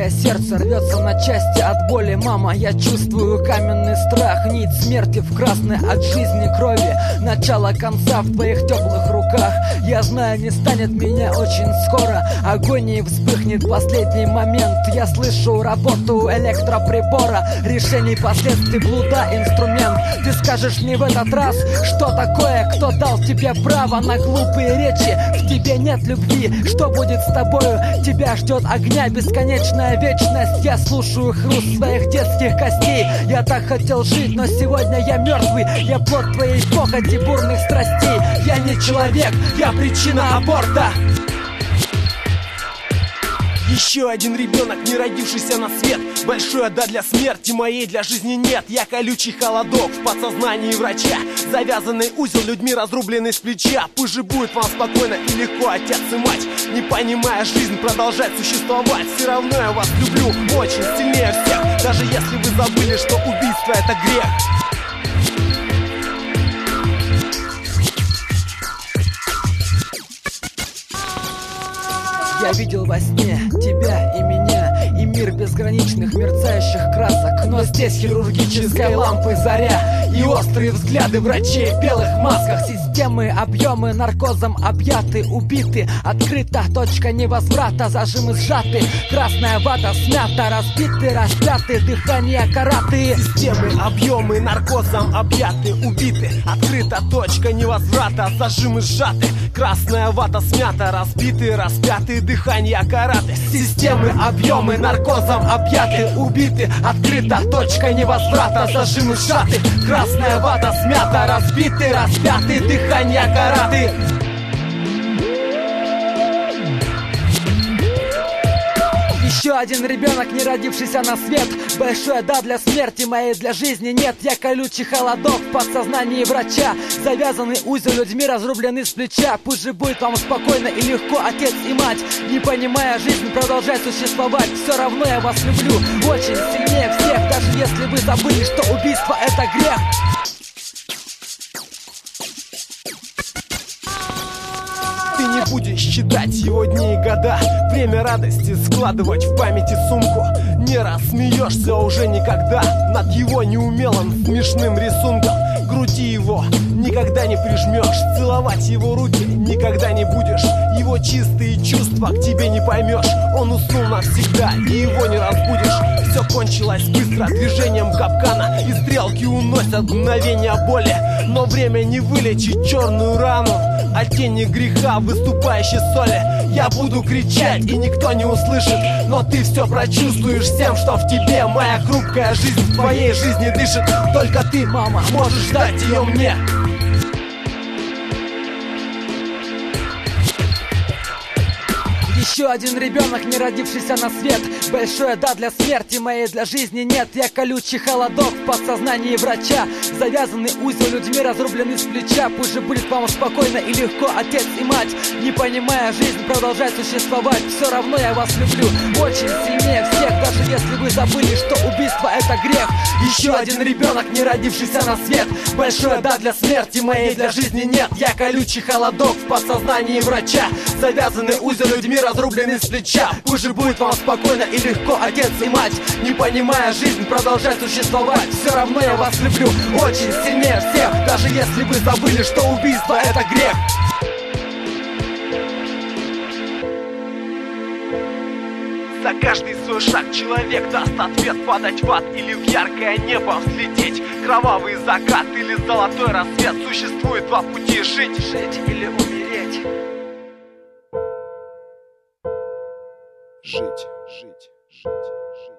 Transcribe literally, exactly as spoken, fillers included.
Маленькое сердце рвется на части от боли. Мама, я чувствую каменный страх. Нить смерти в красной от жизни крови. Начало конца в твоих теплых руках. Я знаю, не станет меня очень скоро. Агонии вспыхнет в последний момент. Я слышу работу электроприбора. Решений последствий блуда инструмент. Ты скажешь мне в этот раз, что такое, кто дал тебе право на глупые речи? В тебе нет любви, что будет с тобою? Тебя ждет огня бесконечная вечность. Я слушаю хруст своих детских костей. Я так хотел жить, но сегодня я мертвый. Я плод твоей похоти бурных страстей. Я не человек, я причина аборта. Еще один ребенок, не родившийся на свет. Большое да для смерти моей, для жизни нет. Я колючий холодок в подсознании врача. Завязанный узел людьми, разрубленный с плеча. Пусть же будет вам спокойно и легко, отец и мать. Не понимая жизнь, продолжать существовать. Все равно я вас люблю очень сильнее всех. Даже если вы забыли, что убийство это грех. Я видел во сне тебя и меня, и мир безграничных мерцающих красок. Но здесь хирургической лампы заря и острые взгляды врачей в белых масках. Системы, объемы наркозом объяты, убиты. Открыта точка невозврата, зажимы сжаты. Красная вата смята, разбиты, распяты, дыхание караты. Системы, объемы наркозом объяты, убиты. Открыта точка невозврата, зажимы сжаты. Красная вата смята, разбиты, распяты, дыхание караты. Системы, объемы наркозом объяты, убиты. Открыта точка невозврата, зажимы сжаты. Красная вата смята, разбиты, распяты, дыхание караты. Еще один ребенок, не родившийся на свет. Большое да для смерти моей, для жизни нет. Я колючий холодок в подсознании врача. Завязанный узел людьми, разрубленный с плеча. Пусть же будет вам спокойно и легко, отец и мать. Не понимая жизнь, продолжать существовать. Все равно я вас люблю очень сильнее всех. Даже если вы забыли, что убийство это грех. Ты не будешь считать его дни и года, время радости складывать в памяти сумку. Не рассмеешься уже никогда над его неумелым смешным рисунком. Груди его никогда не прижмешь, целовать его руки никогда не будешь. Его чистые чувства к тебе не поймешь. Он уснул навсегда, и его не разбудишь. Все кончилось быстро, движением капкана, и стрелки уносят мгновение боли. Но время не вылечит черную рану от тени греха, выступающей соли. Я буду кричать, и никто не услышит, но ты все прочувствуешь всем, что в тебе. Моя хрупкая жизнь в твоей жизни дышит. Только ты, мама, можешь дать ее мне. Еще один ребенок, не родившийся на свет. Большое да для смерти моей, для жизни нет. Я колючий холодок в подсознании врача. Завязанный узел людьми, разрубленный с плеча. Пусть же будет вам спокойно и легко, отец и мать. Не понимая жизнь, продолжать существовать. Все равно я вас люблю очень сильнее всех. Даже если вы забыли, что убийство это грех. Еще один ребенок, не родившийся на свет. Большое да для смерти моей, для жизни нет. Я колючий холодок в подсознании врача. Завязанный узел людьми, разрубленный с плеча. Пусть же будет вам спокойно и легко, отец и мать. Не понимая жизнь, продолжать существовать. Все равно я вас люблю очень сильнее всех. Даже если вы забыли, что убийство это грех. За каждый свой шаг человек даст ответ. Падать в ад или в яркое небо взлететь. Кровавый закат или золотой рассвет. Существует два пути: жить, жить или умереть. Жить, жить, жить, жить.